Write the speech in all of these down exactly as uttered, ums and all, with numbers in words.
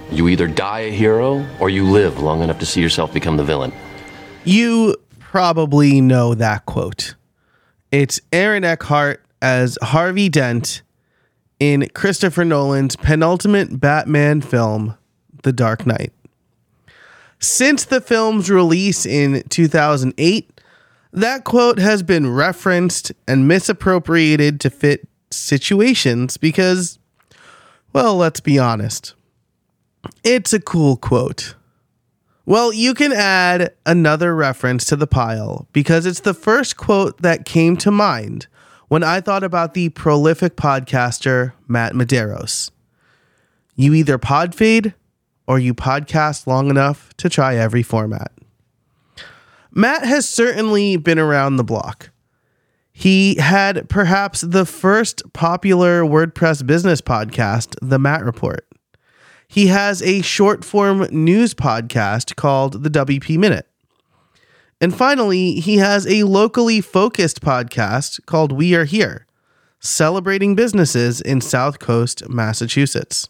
You either die a hero or you live long enough to see yourself become the villain. You probably know that quote. It's Aaron Eckhart as Harvey Dent in Christopher Nolan's penultimate Batman film, The Dark Knight. Since the film's release in two thousand eight, that quote has been referenced and misappropriated to fit situations because, well, let's be honest. It's a cool quote. Well, you can add another reference to the pile because it's the first quote that came to mind when I thought about the prolific podcaster Matt Medeiros. You either pod fade or you podcast long enough to try every format. Matt has certainly been around the block. He had perhaps the first popular WordPress business podcast, The Matt Report. He has a short-form news podcast called The W P Minute. And finally, he has a locally focused podcast called We Are Here, celebrating businesses in South Coast, Massachusetts.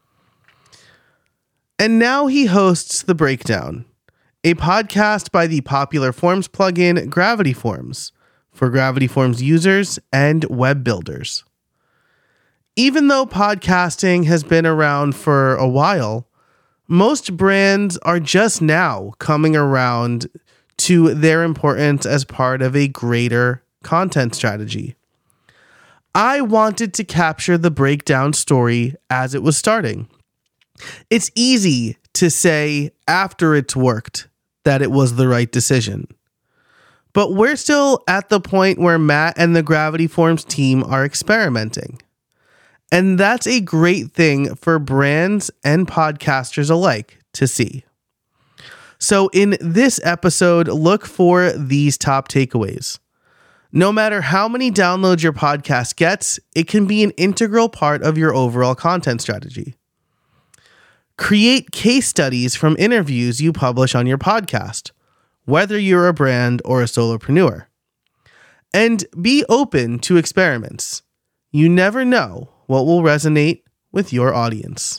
And now he hosts The Breakdown, a podcast by the popular Forms plugin Gravity Forms for Gravity Forms users and web builders. Even though podcasting has been around for a while, most brands are just now coming around to their importance as part of a greater content strategy. I wanted to capture the breakdown story as it was starting. It's easy to say after it's worked that it was the right decision. But we're still at the point where Matt and the Gravity Forms team are experimenting. And that's a great thing for brands and podcasters alike to see. So in this episode, look for these top takeaways. No matter how many downloads your podcast gets, it can be an integral part of your overall content strategy. Create case studies from interviews you publish on your podcast, whether you're a brand or a solopreneur. And be open to experiments. You never know what will resonate with your audience.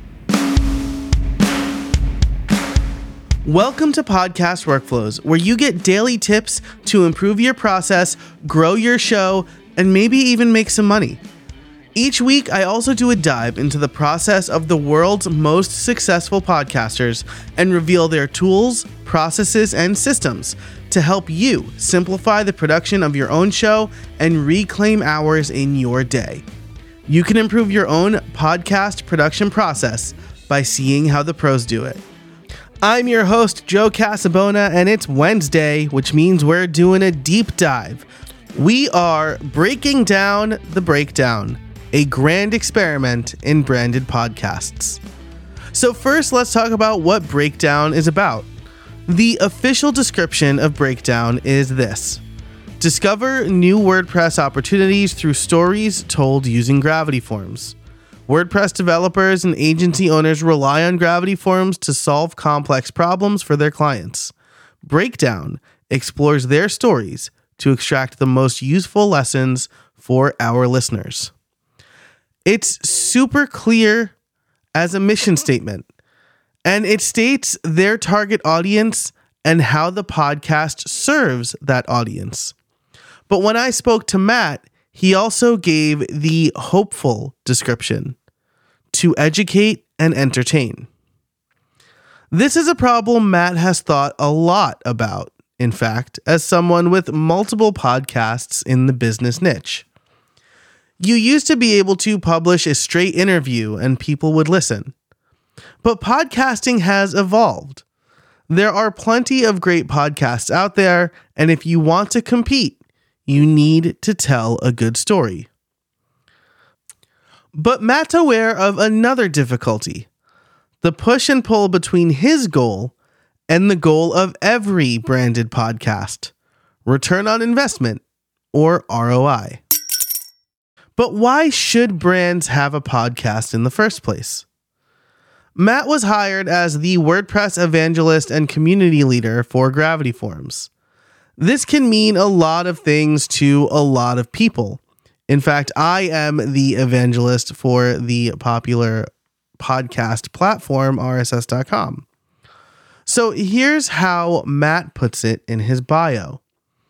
Welcome to Podcast Workflows, where you get daily tips to improve your process, grow your show, and maybe even make some money. Each week, I also do a dive into the process of the world's most successful podcasters and reveal their tools, processes, and systems to help you simplify the production of your own show and reclaim hours in your day. You can improve your own podcast production process by seeing how the pros do it. I'm your host, Joe Casabona, and it's Wednesday, which means we're doing a deep dive. We are breaking down the breakdown, a grand experiment in branded podcasts. So first, let's talk about what Breakdown is about. The official description of Breakdown is this: discover new WordPress opportunities through stories told using Gravity Forms. WordPress developers and agency owners rely on Gravity Forms to solve complex problems for their clients. Breakdown explores their stories to extract the most useful lessons for our listeners. It's super clear as a mission statement, and it states their target audience and how the podcast serves that audience. But when I spoke to Matt, he also gave the hopeful description: to educate and entertain. This is a problem Matt has thought a lot about, in fact, as someone with multiple podcasts in the business niche. You used to be able to publish a straight interview and people would listen. But podcasting has evolved. There are plenty of great podcasts out there, and if you want to compete, you need to tell a good story. But Matt's aware of another difficulty: the push and pull between his goal and the goal of every branded podcast: return on investment, or R O I. But why should brands have a podcast in the first place? Matt was hired as the WordPress evangelist and community leader for Gravity Forms. This can mean a lot of things to a lot of people. In fact, I am the evangelist for the popular podcast platform, R S S dot com. So here's how Matt puts it in his bio.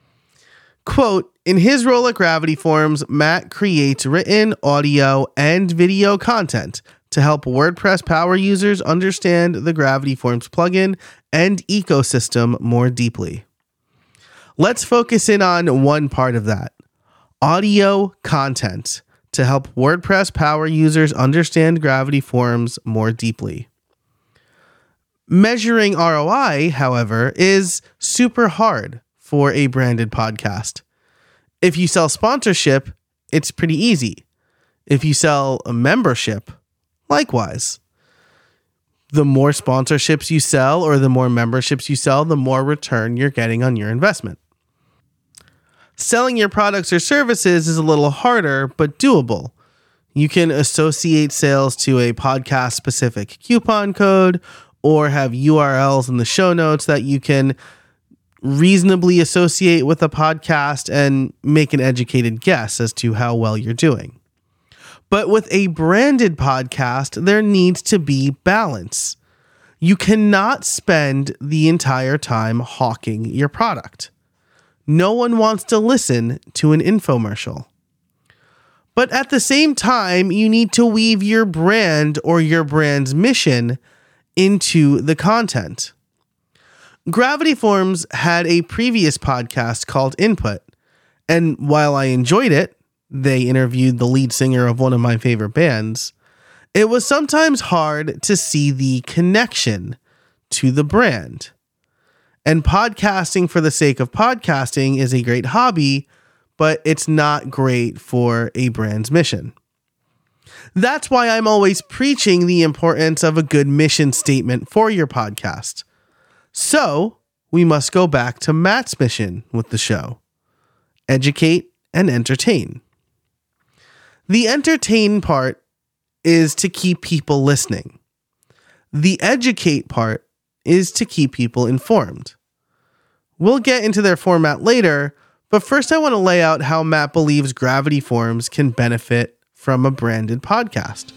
Quote, in his role at Gravity Forms, Matt creates written, audio, and video content to help WordPress power users understand the Gravity Forms plugin and ecosystem more deeply. Let's focus in on one part of that, audio content to help WordPress power users understand Gravity Forms more deeply. Measuring R O I, however, is super hard for a branded podcast. If you sell sponsorship, it's pretty easy. If you sell a membership, likewise. The more sponsorships you sell or the more memberships you sell, the more return you're getting on your investment. Selling your products or services is a little harder, but doable. You can associate sales to a podcast-specific coupon code or have U R Ls in the show notes that you can reasonably associate with a podcast and make an educated guess as to how well you're doing. But with a branded podcast, there needs to be balance. You cannot spend the entire time hawking your product. No one wants to listen to an infomercial. But at the same time, you need to weave your brand or your brand's mission into the content. Gravity Forms had a previous podcast called Input, and while I enjoyed it, they interviewed the lead singer of one of my favorite bands, it was sometimes hard to see the connection to the brand. And podcasting for the sake of podcasting is a great hobby, but it's not great for a brand's mission. That's why I'm always preaching the importance of a good mission statement for your podcast. So we must go back to Matt's mission with the show. Educate and entertain. The entertain part is to keep people listening. The educate part is to keep people informed. We'll get into their format later, but first I want to lay out how Matt believes Gravity Forms can benefit from a branded podcast.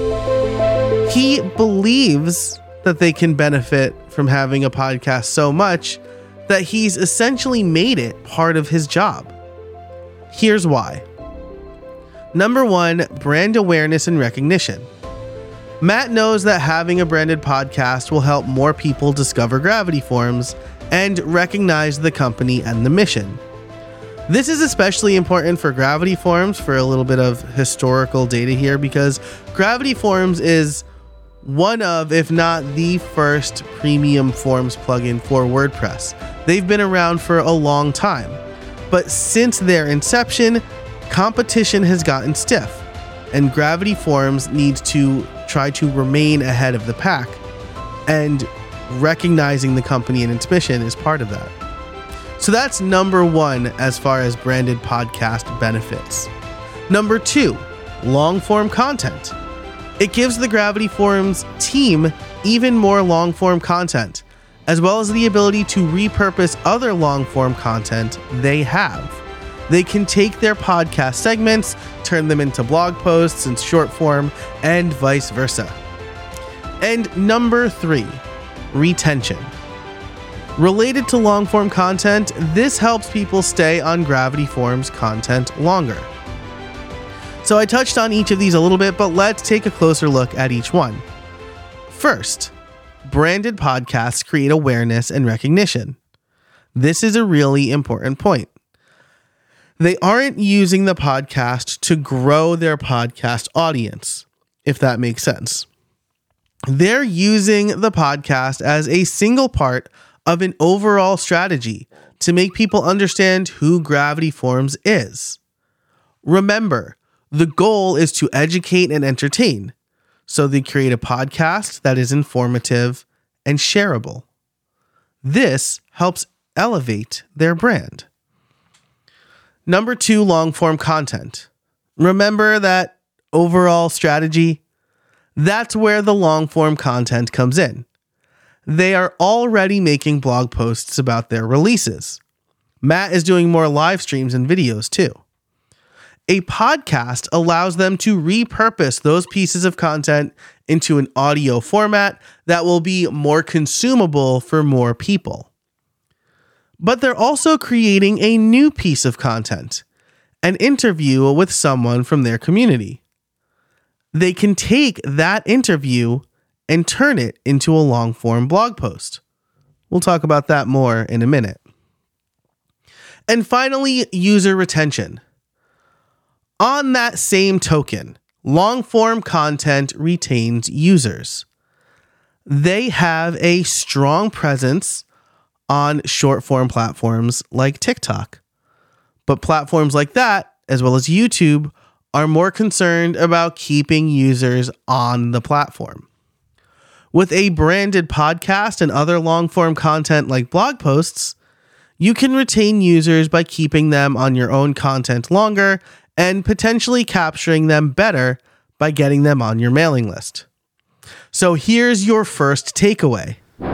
He believes that they can benefit from having a podcast so much that he's essentially made it part of his job. Here's why. Number one, brand awareness and recognition. Matt knows that having a branded podcast will help more people discover Gravity Forms and recognize the company and the mission. This is especially important for Gravity Forms for a little bit of historical data here because Gravity Forms is one of, if not the first premium forms plugin for WordPress. They've been around for a long time, but since their inception, competition has gotten stiff, and Gravity Forms needs to try to remain ahead of the pack, and recognizing the company and its mission is part of that. So that's number one as far as branded podcast benefits. Number two, long-form content. It gives the Gravity Forms team even more long-form content, as well as the ability to repurpose other long-form content they have. They can take their podcast segments, turn them into blog posts in short form, and vice versa. And number three, retention. Related to long-form content, this helps people stay on Gravity Forms content longer. So I touched on each of these a little bit, but let's take a closer look at each one. First, branded podcasts create awareness and recognition. This is a really important point. They aren't using the podcast to grow their podcast audience, if that makes sense. They're using the podcast as a single part of an overall strategy to make people understand who Gravity Forms is. Remember, the goal is to educate and entertain, so they create a podcast that is informative and shareable. This helps elevate their brand. Number two, long-form content. Remember that overall strategy? That's where the long-form content comes in. They are already making blog posts about their releases. Matt is doing more live streams and videos too. A podcast allows them to repurpose those pieces of content into an audio format that will be more consumable for more people. But they're also creating a new piece of content, an interview with someone from their community. They can take that interview and turn it into a long-form blog post. We'll talk about that more in a minute. And finally, user retention. On that same token, long-form content retains users. They have a strong presence on short-form platforms like TikTok. But platforms like that, as well as YouTube, are more concerned about keeping users on the platform. With a branded podcast and other long-form content like blog posts, you can retain users by keeping them on your own content longer and potentially capturing them better by getting them on your mailing list. So here's your first takeaway.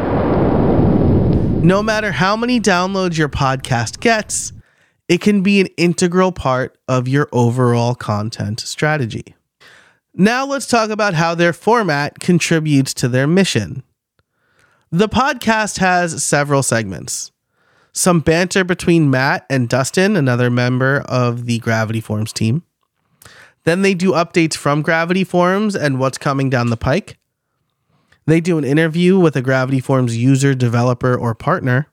No matter how many downloads your podcast gets, it can be an integral part of your overall content strategy. Now let's talk about how their format contributes to their mission. The podcast has several segments. Some banter between Matt and Dustin, another member of the Gravity Forms team. Then they do updates from Gravity Forms and what's coming down the pike. They do an interview with a Gravity Forms user, developer, or partner.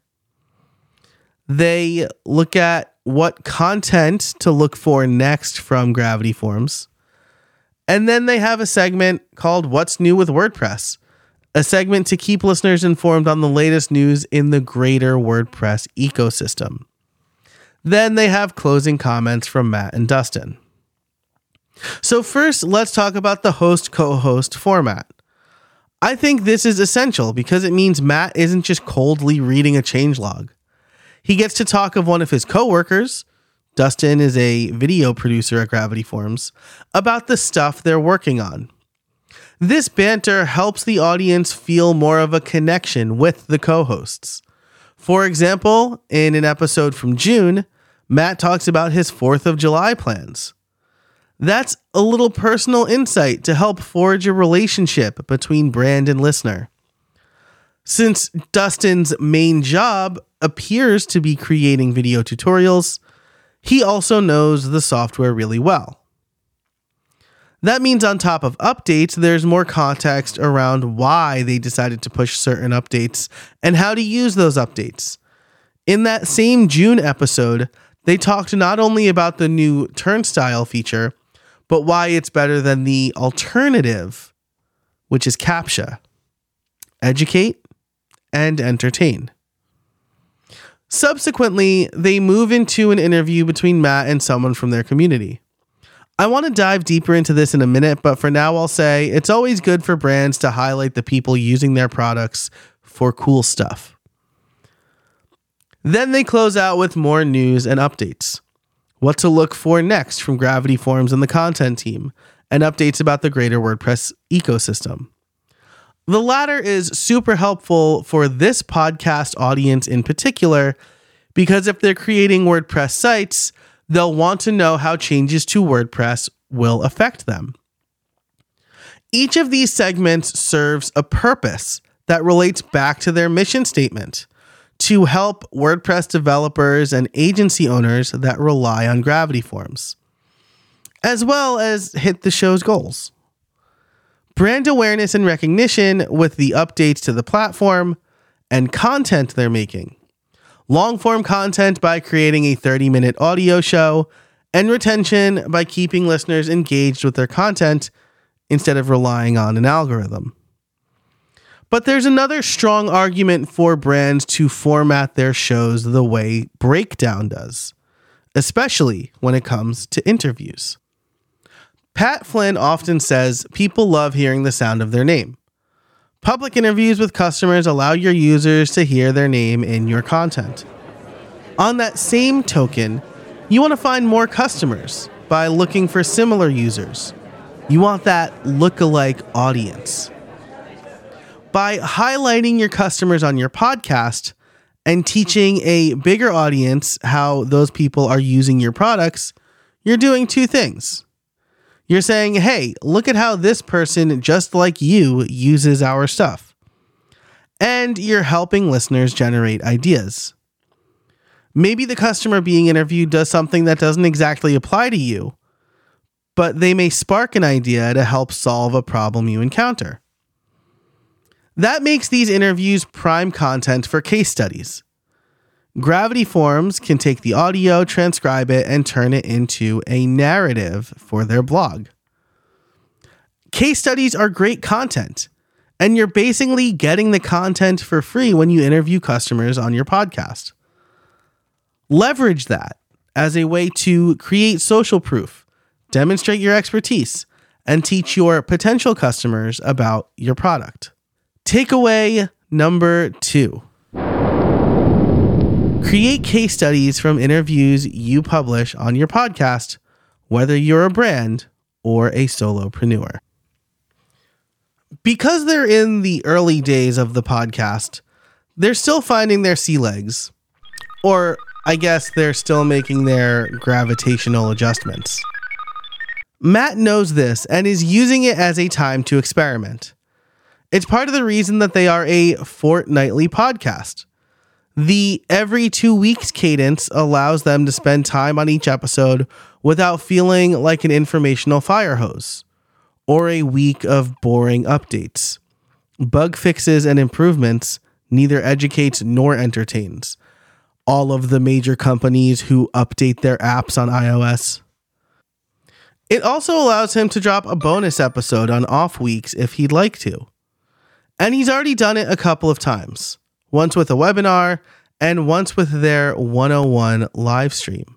They look at what content to look for next from Gravity Forms. And then they have a segment called What's New with WordPress, a segment to keep listeners informed on the latest news in the greater WordPress ecosystem. Then they have closing comments from Matt and Dustin. So first, let's talk about the host-co-host format. I think this is essential because it means Matt isn't just coldly reading a changelog. He gets to talk of one of his coworkers, Dustin is a video producer at Gravity Forms, about the stuff they're working on. This banter helps the audience feel more of a connection with the co-hosts. For example, in an episode from June, Matt talks about his fourth of July plans. That's a little personal insight to help forge a relationship between brand and listener. Since Dustin's main job appears to be creating video tutorials, he also knows the software really well. That means on top of updates, there's more context around why they decided to push certain updates and how to use those updates. In that same June episode, they talked not only about the new turnstile feature, but why it's better than the alternative, which is CAPTCHA. Educate and entertain. Subsequently, they move into an interview between Matt and someone from their community. I want to dive deeper into this in a minute, but for now I'll say it's always good for brands to highlight the people using their products for cool stuff. Then they close out with more news and updates. What to look for next from Gravity Forms and the content team, and updates about the greater WordPress ecosystem. The latter is super helpful for this podcast audience in particular, because if they're creating WordPress sites, they'll want to know how changes to WordPress will affect them. Each of these segments serves a purpose that relates back to their mission statement to help WordPress developers and agency owners that rely on Gravity Forms, as well as hit the show's goals. Brand awareness and recognition with the updates to the platform and content they're making. Long-form content by creating a thirty-minute audio show, and retention by keeping listeners engaged with their content instead of relying on an algorithm. But there's another strong argument for brands to format their shows the way Breakdown does, especially when it comes to interviews. Pat Flynn often says people love hearing the sound of their name. Public interviews with customers allow your users to hear their name in your content. On that same token, you want to find more customers by looking for similar users. You want that lookalike audience. By highlighting your customers on your podcast and teaching a bigger audience how those people are using your products, you're doing two things. You're saying, hey, look at how this person just like you uses our stuff. And you're helping listeners generate ideas. Maybe the customer being interviewed does something that doesn't exactly apply to you, but they may spark an idea to help solve a problem you encounter. That makes these interviews prime content for case studies. Gravity Forms can take the audio, transcribe it, and turn it into a narrative for their blog. Case studies are great content, and you're basically getting the content for free when you interview customers on your podcast. Leverage that as a way to create social proof, demonstrate your expertise, and teach your potential customers about your product. Takeaway number two. Create case studies from interviews you publish on your podcast, whether you're a brand or a solopreneur. Because they're in the early days of the podcast, they're still finding their sea legs. Or I guess they're still making their gravitational adjustments. Matt knows this and is using it as a time to experiment. It's part of the reason that they are a fortnightly podcast. The every two weeks cadence allows them to spend time on each episode without feeling like an informational fire hose or a week of boring updates. Bug fixes and improvements neither educates nor entertains all of the major companies who update their apps on iOS. It also allows him to drop a bonus episode on off weeks if he'd like to. And he's already done it a couple of times. Once with a webinar, and once with their one oh one live stream.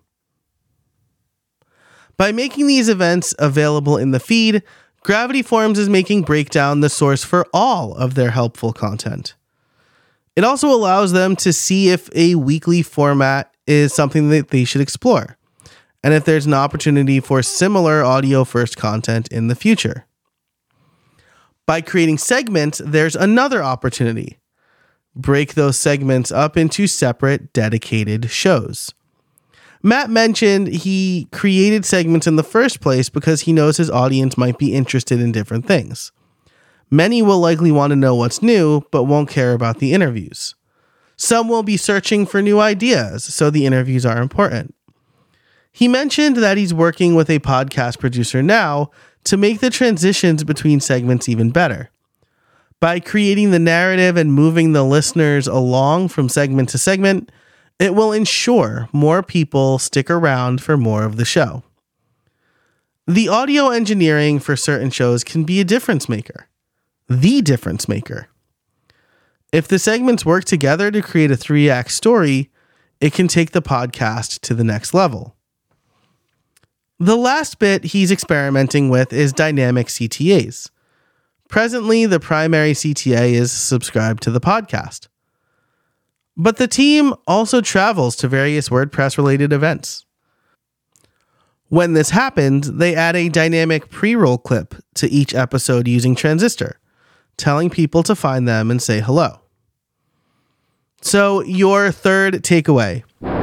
By making these events available in the feed, Gravity Forms is making Breakdown the source for all of their helpful content. It also allows them to see if a weekly format is something that they should explore, and if there's an opportunity for similar audio-first content in the future. By creating segments, there's another opportunity. Break those segments up into separate, dedicated shows. Matt mentioned he created segments in the first place because he knows his audience might be interested in different things. Many will likely want to know what's new, but won't care about the interviews. Some will be searching for new ideas, so the interviews are important. He mentioned that he's working with a podcast producer now to make the transitions between segments even better. By creating the narrative and moving the listeners along from segment to segment, it will ensure more people stick around for more of the show. The audio engineering for certain shows can be a difference maker. The difference maker. If the segments work together to create a three-act story, it can take the podcast to the next level. The last bit he's experimenting with is dynamic C T As. Presently, the primary C T A is subscribed to the podcast. But the team also travels to various WordPress-related events. When this happens, they add a dynamic pre-roll clip to each episode using Transistor, telling people to find them and say hello. So, your third takeaway.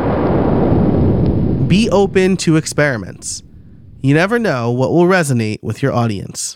Be open to experiments. You never know what will resonate with your audience.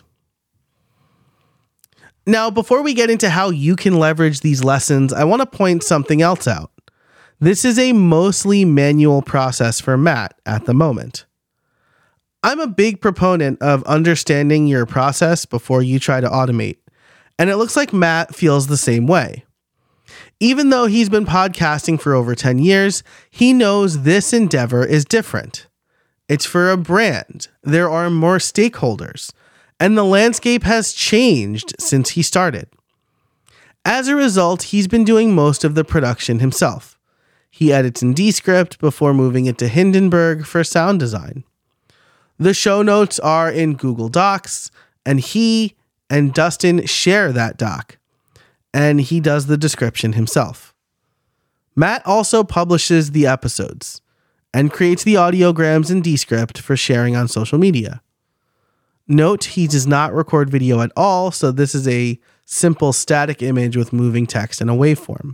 Now, before we get into how you can leverage these lessons, I want to point something else out. This is a mostly manual process for Matt at the moment. I'm a big proponent of understanding your process before you try to automate, and it looks like Matt feels the same way. Even though he's been podcasting for over ten years, he knows this endeavor is different. It's for a brand. There are more stakeholders. And the landscape has changed since he started. As a result, he's been doing most of the production himself. He edits in Descript before moving it to Hindenburg for sound design. The show notes are in Google Docs, and he and Dustin share that doc, and he does the description himself. Matt also publishes the episodes and creates the audiograms in Descript for sharing on social media. Note, he does not record video at all, so this is a simple static image with moving text and a waveform.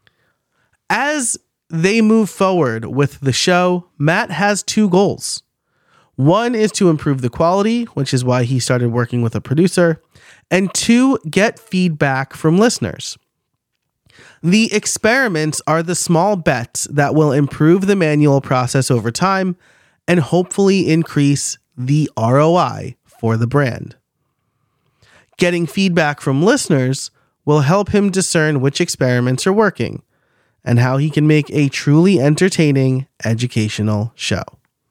As they move forward with the show, Matt has two goals. One is to improve the quality, which is why he started working with a producer, and two, get feedback from listeners. The experiments are the small bets that will improve the manual process over time and hopefully increase the R O I for the brand. Getting feedback from listeners will help him discern which experiments are working and how he can make a truly entertaining educational show.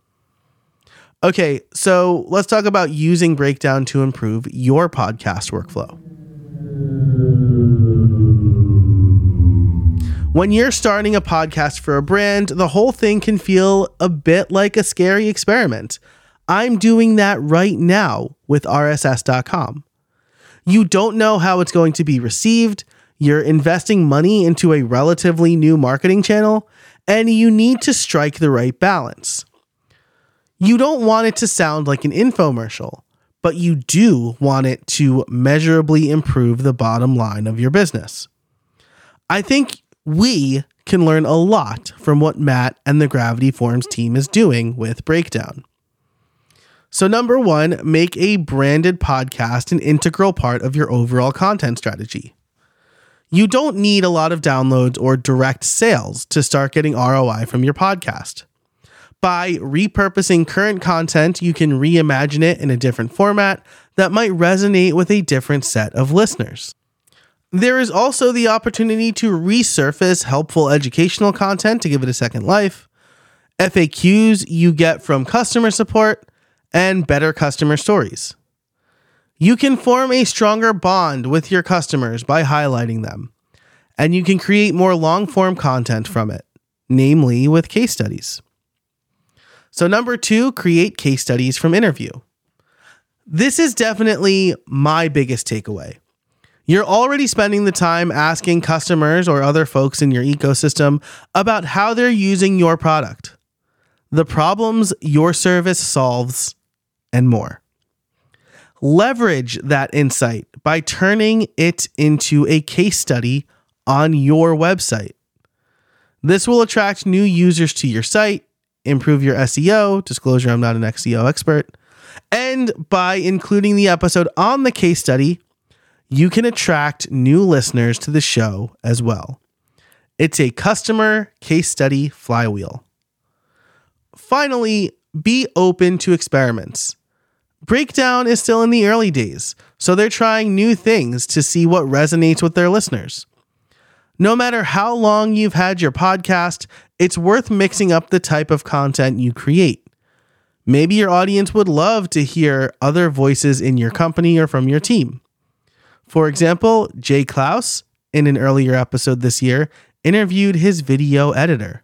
Okay, so let's talk about using Breakdown to improve your podcast workflow. When you're starting a podcast for a brand, the whole thing can feel a bit like a scary experiment. I'm doing that right now with R S S dot com. You don't know how it's going to be received, you're investing money into a relatively new marketing channel, and you need to strike the right balance. You don't want it to sound like an infomercial, but you do want it to measurably improve the bottom line of your business. I think we can learn a lot from what Matt and the Gravity Forms team is doing with Breakdown. So number one, make a branded podcast an integral part of your overall content strategy. You don't need a lot of downloads or direct sales to start getting R O I from your podcast. By repurposing current content, you can reimagine it in a different format that might resonate with a different set of listeners. There is also the opportunity to resurface helpful educational content to give it a second life, F A Qs you get from customer support, and better customer stories. You can form a stronger bond with your customers by highlighting them, and you can create more long-form content from it, namely with case studies. So number two, create case studies from interview. This is definitely my biggest takeaway. You're already spending the time asking customers or other folks in your ecosystem about how they're using your product, the problems your service solves, and more. Leverage that insight by turning it into a case study on your website. This will attract new users to your site, improve your S E O, disclosure, I'm not an S E O expert, and by including the episode on the case study, you can attract new listeners to the show as well. It's a customer case study flywheel. Finally, be open to experiments. Breakdown is still in the early days, so they're trying new things to see what resonates with their listeners. No matter how long you've had your podcast, it's worth mixing up the type of content you create. Maybe your audience would love to hear other voices in your company or from your team. For example, Jay Klaus, in an earlier episode this year, interviewed his video editor.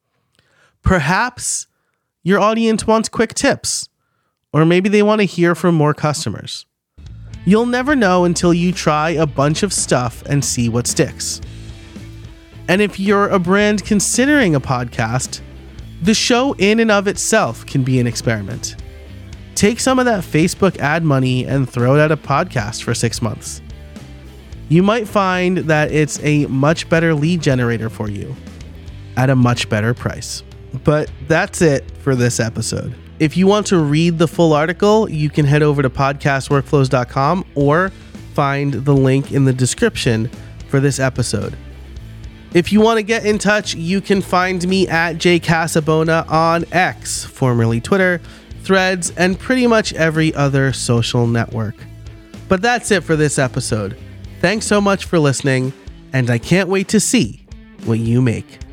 Perhaps your audience wants quick tips, or maybe they want to hear from more customers. You'll never know until you try a bunch of stuff and see what sticks. And if you're a brand considering a podcast, the show in and of itself can be an experiment. Take some of that Facebook ad money and throw it at a podcast for six months. You might find that it's a much better lead generator for you at a much better price. But that's it for this episode. If you want to read the full article, you can head over to podcast workflows dot com or find the link in the description for this episode. If you want to get in touch, you can find me at jcasabona on X, formerly Twitter, Threads, and pretty much every other social network. But that's it for this episode. Thanks so much for listening, and I can't wait to see what you make.